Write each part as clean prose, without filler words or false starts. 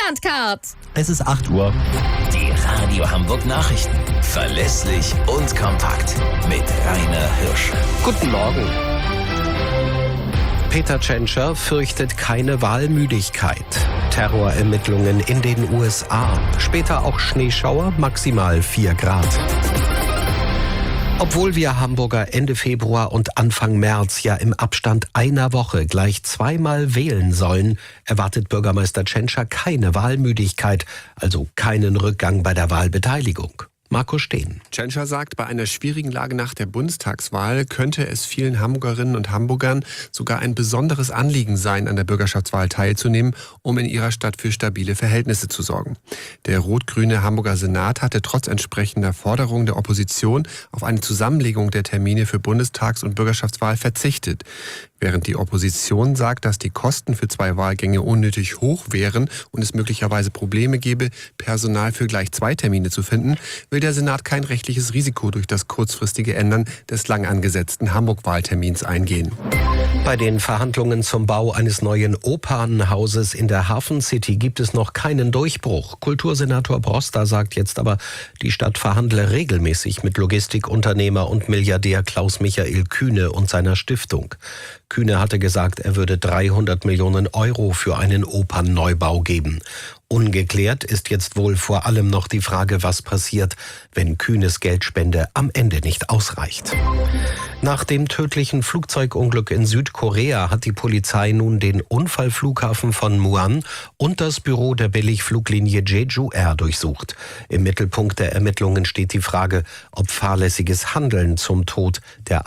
Deutschlandcard. Es ist 8 Uhr. Die Radio Hamburg Nachrichten. Verlässlich und kompakt. Mit Rainer Hirsch. Guten Morgen. Peter Tschentscher fürchtet keine Wahlmüdigkeit. Terrorermittlungen in den USA. Später auch Schneeschauer, maximal 4 Grad. Obwohl wir Hamburger Ende Februar und Anfang März ja im Abstand einer Woche gleich zweimal wählen sollen, erwartet Bürgermeister Tschentscher keine Wahlmüdigkeit, also keinen Rückgang bei der Wahlbeteiligung. Marco Steen. Tschentscher sagt, bei einer schwierigen Lage nach der Bundestagswahl könnte es vielen Hamburgerinnen und Hamburgern sogar ein besonderes Anliegen sein, an der Bürgerschaftswahl teilzunehmen, um in ihrer Stadt für stabile Verhältnisse zu sorgen. Der rot-grüne Hamburger Senat hatte trotz entsprechender Forderungen der Opposition auf eine Zusammenlegung der Termine für Bundestags- und Bürgerschaftswahl verzichtet. Während die Opposition sagt, dass die Kosten für 2 Wahlgänge unnötig hoch wären und es möglicherweise Probleme gäbe, Personal für gleich 2 Termine zu finden, will der Senat kein rechtliches Risiko durch das kurzfristige Ändern des lang angesetzten Hamburg-Wahltermins eingehen. Bei den Verhandlungen zum Bau eines neuen Opernhauses in der Hafen City gibt es noch keinen Durchbruch. Kultursenator Broster sagt jetzt aber, die Stadt verhandle regelmäßig mit Logistikunternehmer und Milliardär Klaus-Michael Kühne und seiner Stiftung. Kühne hatte gesagt, er würde 300 Millionen Euro für einen Opernneubau geben. Ungeklärt ist jetzt wohl vor allem noch die Frage, was passiert, wenn Kühnes Geldspende am Ende nicht ausreicht. Nach dem tödlichen Flugzeugunglück in Südkorea hat die Polizei nun den Unfallflughafen von Muan und das Büro der Billigfluglinie Jeju Air durchsucht. Im Mittelpunkt der Ermittlungen steht die Frage, ob fahrlässiges Handeln zum Tod der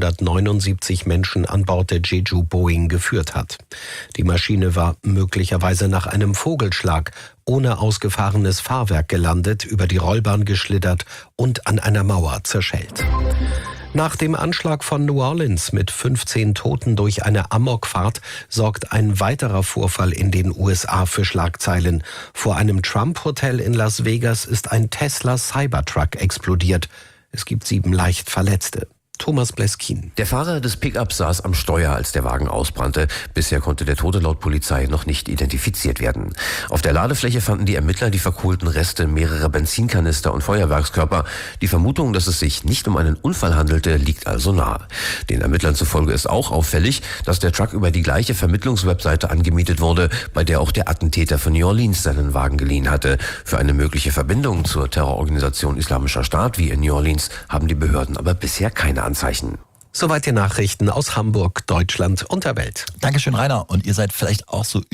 179 Menschen an Bord der Jeju Boeing geführt hat. Die Maschine war möglicherweise nach einem Vogelschlag ohne ausgefahrenes Fahrwerk gelandet, über die Rollbahn geschlittert und an einer Mauer zerschellt. Nach dem Anschlag von New Orleans mit 15 Toten durch eine Amokfahrt sorgt ein weiterer Vorfall in den USA für Schlagzeilen. Vor einem Trump-Hotel in Las Vegas ist ein Tesla Cybertruck explodiert. Es gibt 7 leicht Verletzte. Thomas Bleskin. Der Fahrer des Pickups saß am Steuer, als der Wagen ausbrannte. Bisher konnte der Tote laut Polizei noch nicht identifiziert werden. Auf der Ladefläche fanden die Ermittler die verkohlten Reste mehrerer Benzinkanister und Feuerwerkskörper. Die Vermutung, dass es sich nicht um einen Unfall handelte, liegt also nahe. Den Ermittlern zufolge ist auch auffällig, dass der Truck über die gleiche Vermittlungswebseite angemietet wurde, bei der auch der Attentäter von New Orleans seinen Wagen geliehen hatte. Für eine mögliche Verbindung zur Terrororganisation Islamischer Staat wie in New Orleans haben die Behörden aber bisher keine Anzeichen. Soweit die Nachrichten aus Hamburg, Deutschland und der Welt. Dankeschön, Rainer. Und ihr seid vielleicht auch so